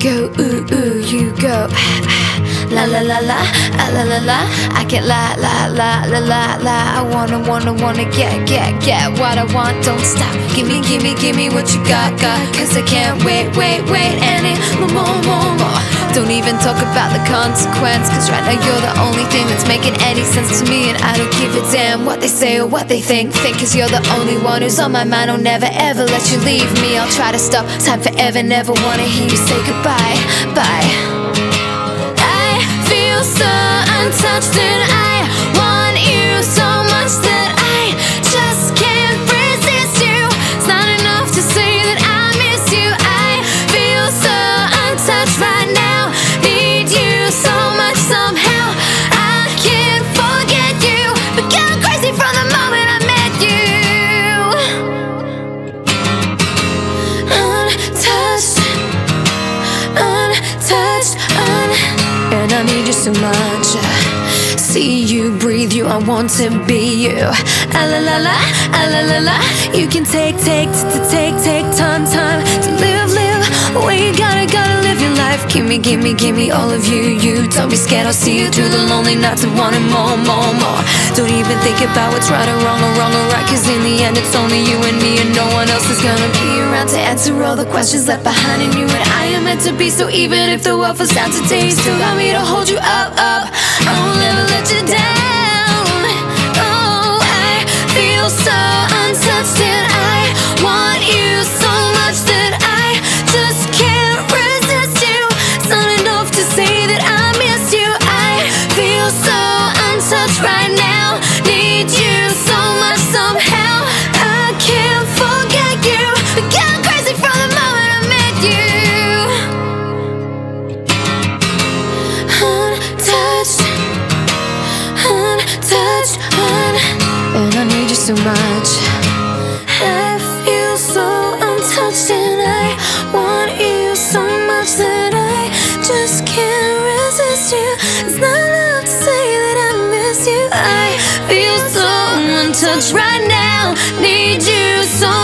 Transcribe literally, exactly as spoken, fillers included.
go, ooh, ooh, you go. La la la la, ah, la la la. I can't lie, la la la la la. I wanna, wanna, wanna get, get, get what I want. Don't stop. Give me, give me, give me what you got, got. Cause I can't wait, wait, wait any more, more, more, more. Don't even talk about the consequence, cause right now you're the only thing that's making any sense to me. And I don't give a damn what they say or what they think. Think cause you're the only one who's on my mind. I'll never ever let you leave me. I'll try to stop time forever, never wanna hear you say goodbye, bye. So untouched and I want you so much that I just can't resist you. It's not enough to say that I miss you. I feel so untouched right now. Need you so much somehow. I can't forget you. Became crazy from the moment I met you. Untouched, untouched, untouched. And I need you so much. See you, breathe you, I want to be you. Ah la la la, ah la la la. You can take, take, take, take time, time to live, live. Well, you gotta, gotta live your life. Give me, give me, give me all of you. You don't be scared, I'll see you through the lonely nights and wanting more, more, more. Don't even think about what's right or wrong or wrong or right, cause in the end it's only you and me and no one else is gonna be around to answer all the questions left behind in you. And I am meant to be, so even if the world falls down today, you still got me to hold you up, up. I won't ever let you down. Oh, I feel so untouched and I want you so much that I just can't resist you. It's not enough to say that I miss you. I feel so untouched right now. Need you so much somehow. I can't forget you. Became crazy from the moment I met you. Untouched, untouched, un and I need you so much. I feel so untouched and I want you so much that I just can't resist you. It's not enough to say that I miss you. I feel so untouched right now. Need you so